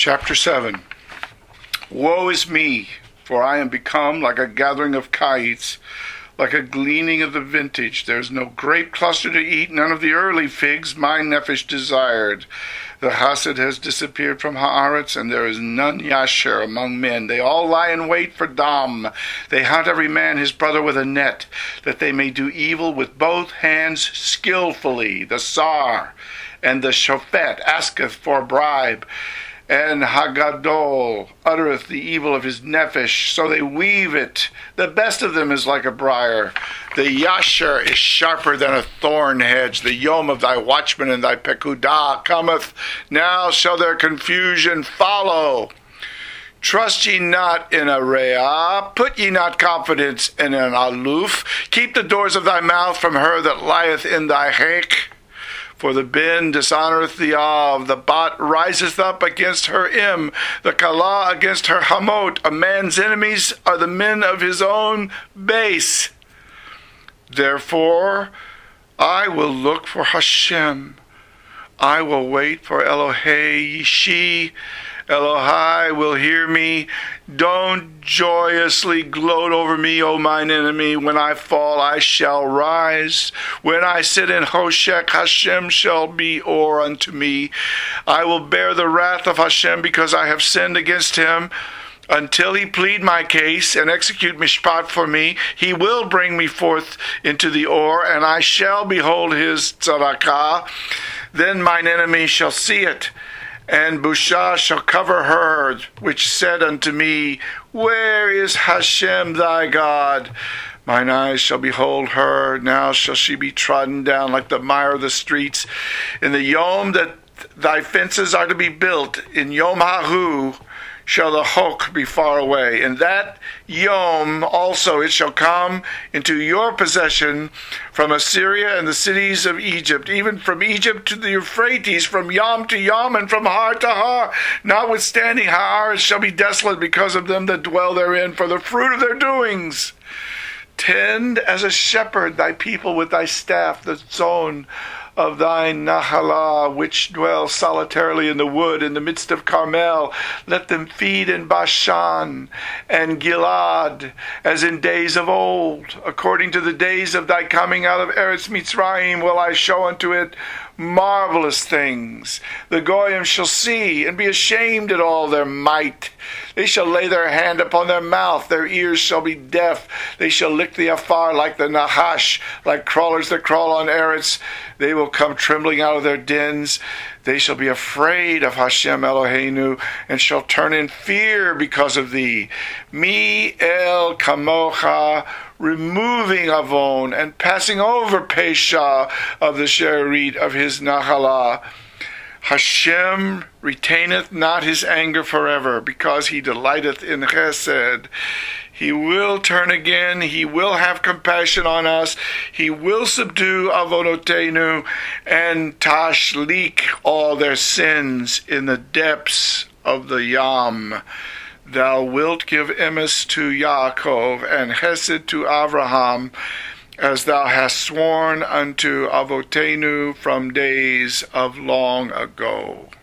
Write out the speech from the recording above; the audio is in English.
Chapter 7. Woe is me, for I am become like a gathering of kites, like a gleaning of the vintage. There is no grape cluster to eat, none of the early figs my nephesh desired. The Hased has disappeared from Haaretz, and there is none Yasher among men. They all lie in wait for Dam. They hunt every man his brother with a net, that they may do evil with both hands skillfully. The Sar and the Shofet asketh for a bribe, and Hagadol uttereth the evil of his nephesh, so they weave it. The best of them is like a briar. The Yasher is sharper than a thorn hedge. The yom of thy watchman and thy pekudah cometh. Now shall their confusion follow. Trust ye not in a reah, put ye not confidence in an aloof. Keep the doors of thy mouth from her that lieth in thy hake. For the bin dishonoreth the Av, the Bat riseth up against her Im, the Kala against her Hamot. A man's enemies are the men of his own base. Therefore, I will look for Hashem. I will wait for Elohei Yishi. Elohai will hear me. Don't joyously gloat over me, O mine enemy. When I fall, I shall rise. When I sit in Hoshek, Hashem shall be or unto me. I will bear the wrath of Hashem because I have sinned against him. Until he plead my case and execute mishpat for me, he will bring me forth into the Or, and I shall behold his tzedakah. Then mine enemy shall see it, and Busha shall cover her, which said unto me, Where is Hashem thy God? Mine eyes shall behold her, now shall she be trodden down like the mire of the streets. In the yom that thy fences are to be built, in Yom Hahu shall the Hok be far away. In that Yom also it shall come into your possession from Assyria and the cities of Egypt, even from Egypt to the Euphrates, from Yam to Yam, and from Har to Har. Notwithstanding, Har shall be desolate because of them that dwell therein, for the fruit of their doings. Tend as a shepherd thy people with thy staff, the zone of thy Nahalah, which dwell solitarily in the wood, in the midst of Carmel. Let them feed in Bashan and Gilad, as in days of old. According to the days of thy coming out of Eretz Mitzrayim will I show unto it marvelous things. The Goyim shall see and be ashamed at all their might. They shall lay their hand upon their mouth, their ears shall be deaf. They shall lick the afar like the Nahash, like crawlers that crawl on Eretz. They will come trembling out of their dens. They shall be afraid of Hashem Eloheinu, and shall turn in fear because of thee. Mi el kamocha, removing Avon and passing over Pesha of the Sherit of his Nahalah. Hashem retaineth not his anger forever, because he delighteth in chesed. He will turn again, he will have compassion on us, he will subdue Avonotenu, and tashlik all their sins in the depths of the Yam. Thou wilt give emes to Yaakov, and hesed to Avraham, as thou hast sworn unto Avotenu from days of long ago.